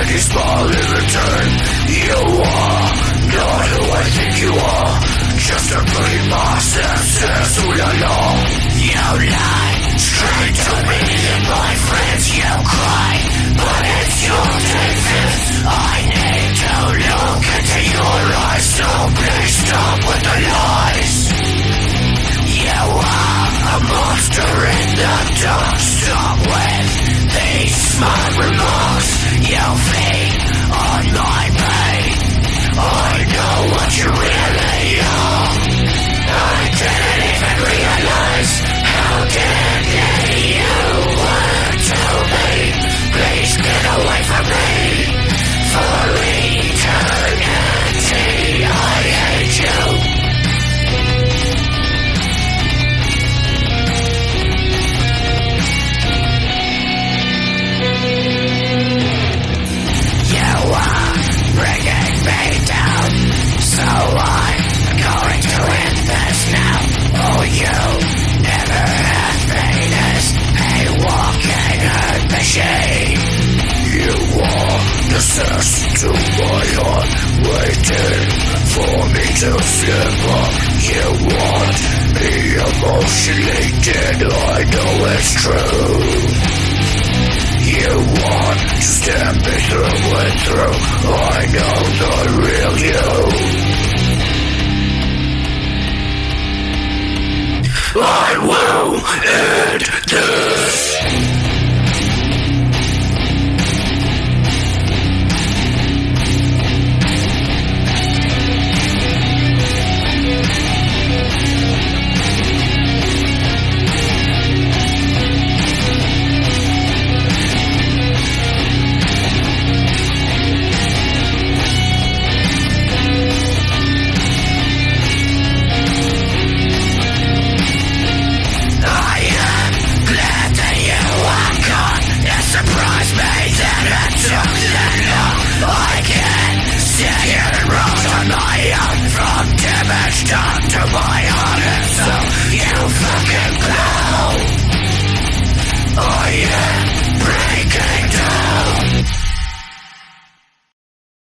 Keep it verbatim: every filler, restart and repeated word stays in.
any smile in return. You are not who I think you are, just a pretty boss that says ooh la la. You lie straight to me and my friends, you cry, but it's your defense. I need to look into your eyes, so please stop with the lies. You are a monster in the dark. Stop with these smart remarks. You feed on my pain. I know what you really are. I didn't even realize how deadly you were to me. Please get away from me for eternity. I hate you. So I'm going to end this now. Oh, you never have made us a walking hurt machine. You are the cess to my heart, waiting for me to slip up. You want me emotionally dead, I know it's true. You want to stab me through and through, I know the real you. I will end this. Done to my heart and soul, you fucking clown. I am